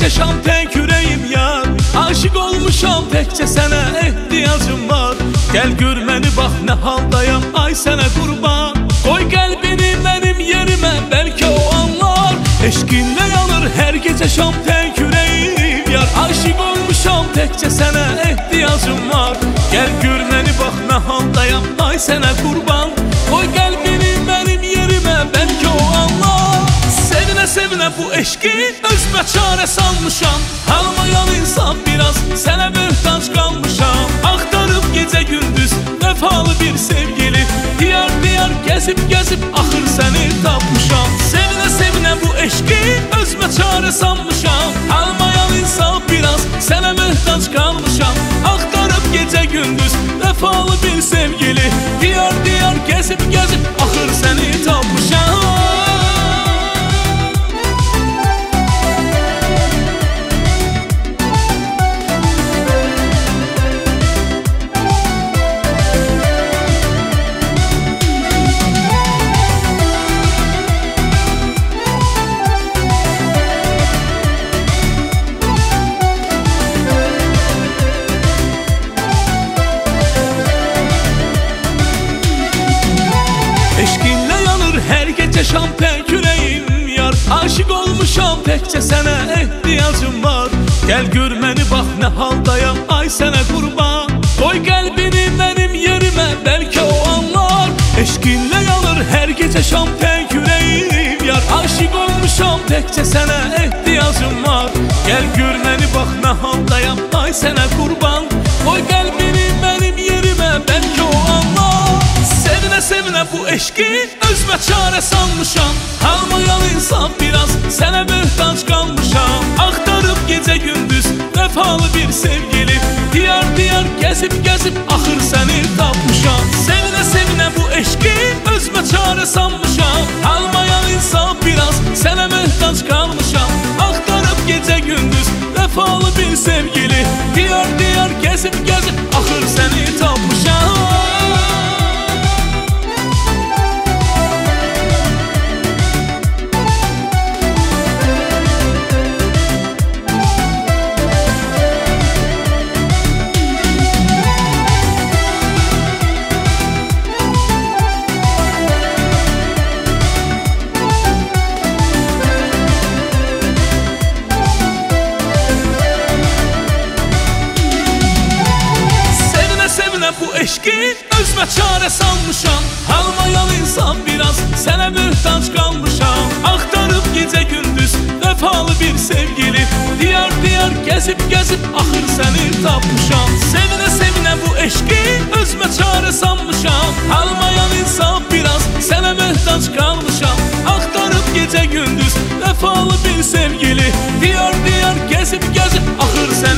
gece şam tek yüreğim yar. Aşık olmuşam tekçe sənə ehtiyacım var. Gel gör məni bax nə haldayam, ay sənə qurban. Qoy qəlbini mənim yerimə, bəlkə o anlar. Eşqinlə yanır hər gecə şam tek yüreğim yar. Aşık olmuşam tekçe sənə ehtiyacım var. Gel gör məni bax nə haldayam, ay sənə qurban. Qoy qəlbini mənim yerimə, bəlkə o anlar. Sevinə sevinə bu eşqi özümə çarə salmışam. Almayan insan biraz sənə möhtac qalmışam. Axtarıb gecə gündüz vəfalı bir sevgili. Diyar diyar gəzib gəzib axır səni tapmışam. Sevinə sevinə bu eşqi özümə çarə salmışam. Almayan insan biraz sənə möhtac qalmışam. Axtarıb gecə gündüz vəfalı bir sevgili. Diyar diyar gəzib gəzib axır səni tapmışam. Eşqinlə yanır hər gecə şam tek yüreğim yar. Aşık olmuşam tekçe sənə ehtiyacım var. Gel gör məni bax nə haldayam, ay sənə qurban. Qoy qəlbini mənim yerimə, bəlkə o anlar. Eşqinlə yanır hər gecə şam tek yüreğim yar. Aşık olmuşam tekçe sənə ehtiyacım var. Gel gör məni bax nə haldayam, ay sənə qurban. Qoy qəlbini mənim yerimə, bəlkə o anlar. Sevinə sevinə bu eşqi özümə çarə salmışam. Almayan insan biraz sənə möhtac qalmışam. Axtarıb gecə gündüz vəfalı bir sevgili. Diyar diyar gəzib gəzib axır səni tapmışam. Sevinə sevinə bu eşqi özümə çarə salmışam. Almayan insan biraz sənə möhtac qalmışam. Axtarıb gecə gündüz vəfalı bir sevgili. Diyar diyar gəzib gəzib axır səni tapmışam. Bu eşqi özümə çarə salmışam. Almayan insan biraz sənə möhtac qalmışam. Axtarıb gecə gündüz vəfalı bir sevgili. Diyar diyar gəzib gəzib axır səni tapmışam. Sevinə sevinə bu eşqi özümə çarə salmışam. Almayan insan biraz sənə möhtac qalmışam. Axtarıb gecə gündüz vəfalı bir sevgili. Diyar diyar gəzib gəzib axır səni